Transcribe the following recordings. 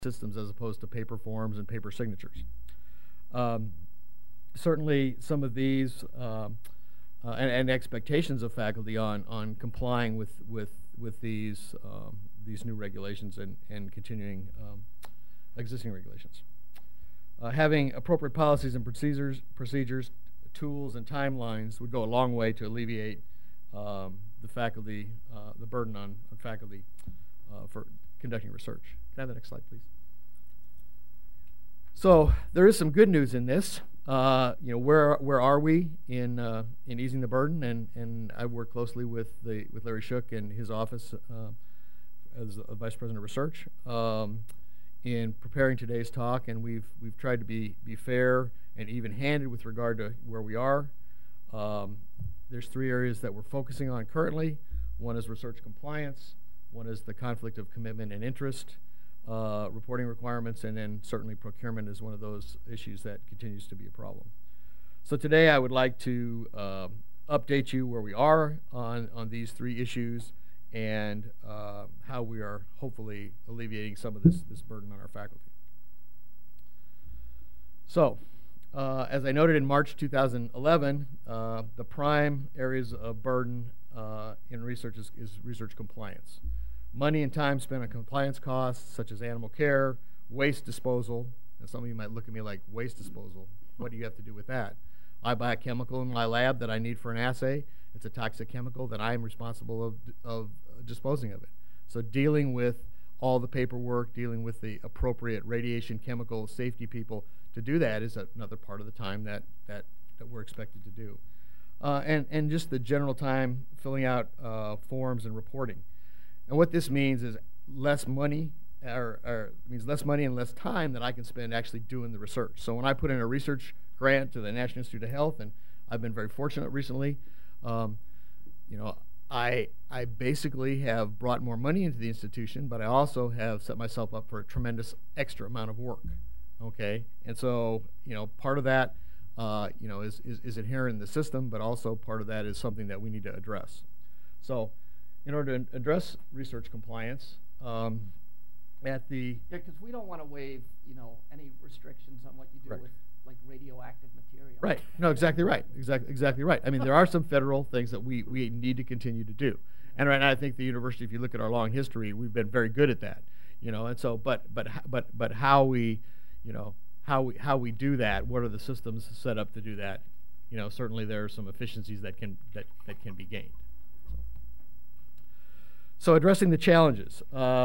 systems as opposed to paper forms and paper signatures. Certainly, some of these and expectations of faculty on complying with these new regulations and continuing existing regulations. Having appropriate policies and procedures, tools, and timelines would go a long way to alleviate the faculty, the burden on faculty for conducting research. Can I have the next slide, please? So there is some good news in this. Where are we in easing the burden? And I work closely with Larry Shook and his office as a vice president of research in preparing today's talk, and we've tried to be fair and even-handed with regard to where we are. There's three areas that we're focusing on currently. One is research compliance. One is the conflict of commitment and interest, reporting requirements, and then certainly procurement is one of those issues that continues to be a problem. So today I would like to update you where we are on these three issues and how we are hopefully alleviating some of this burden on our faculty. So, as I noted in March 2011, the prime areas of burden in research is research compliance. Money and time spent on compliance costs such as animal care, waste disposal, and some of you might look at me like, waste disposal, what do you have to do with that? I buy a chemical in my lab that I need for an assay. It's a toxic chemical that I am responsible of disposing of it. So dealing with all the paperwork, dealing with the appropriate radiation chemical safety people to do that is another part of the time that we're expected to do. And just the general time filling out forms and reporting. And what this means is less money, means less money and less time that I can spend actually doing the research. So when I put in a research grant to the National Institute of Health, and I've been very fortunate recently, I basically have brought more money into the institution, but I also have set myself up for a tremendous extra amount of work. Okay, and so part of that is inherent in the system, but also part of that is something that we need to address. So, in order to address research compliance, because we don't want to waive any restrictions on what you do right. with like radioactive material. Right. No, exactly right. Exactly right. I mean, there are some federal things that we need to continue to do, and right now I think the university, if you look at our long history, we've been very good at that. And so, but how we do that? What are the systems set up to do that? Certainly there are some efficiencies that can be gained. So addressing the challenges,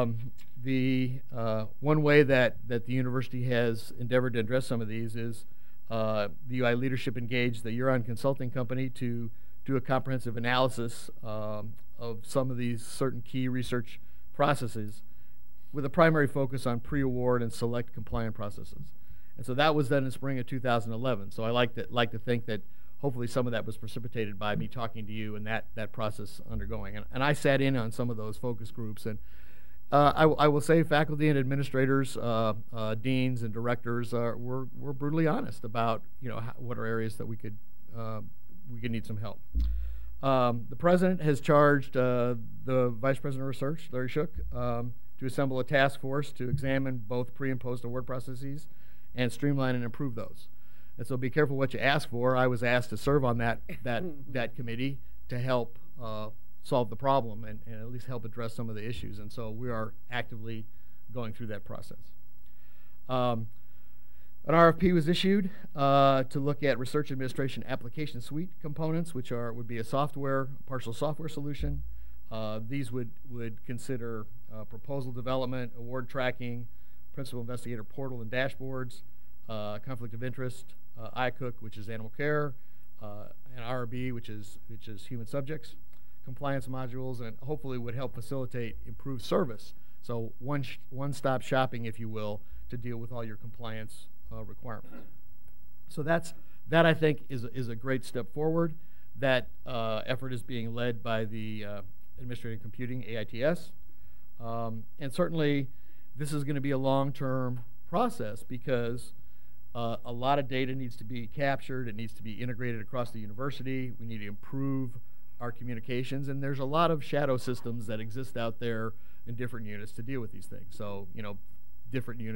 the one way that the university has endeavored to address some of these is the UI leadership engaged the Huron Consulting Company to do a comprehensive analysis of some of these certain key research processes with a primary focus on pre-award and select compliant processes. And so that was done in spring of 2011. So I like to think that hopefully some of that was precipitated by me talking to you and that process undergoing. And I sat in on some of those focus groups. And I will say faculty and administrators, deans and directors were brutally honest about what are areas that we could need some help. The president has charged the vice president of research, Larry Shook, to assemble a task force to examine both pre and post award processes and streamline and improve those. And so be careful what you ask for. I was asked to serve on that committee to help solve the problem and at least help address some of the issues. And so we are actively going through that process. An RFP was issued to look at research administration application suite components, which would be a partial software solution. These would consider proposal development, award tracking, principal investigator portal and dashboards, conflict of interest, ICOOK, which is animal care, and RB, which is human subjects, compliance modules, and hopefully would help facilitate improved service. So one-stop shopping, if you will, to deal with all your compliance requirements. So that I think is a great step forward. That effort is being led by the Administrative Computing, AITS, and certainly this is going to be a long-term process because a lot of data needs to be captured. It needs to be integrated across the university. We need to improve our communications, and there's a lot of shadow systems that exist out there in different units to deal with these things. So, different units.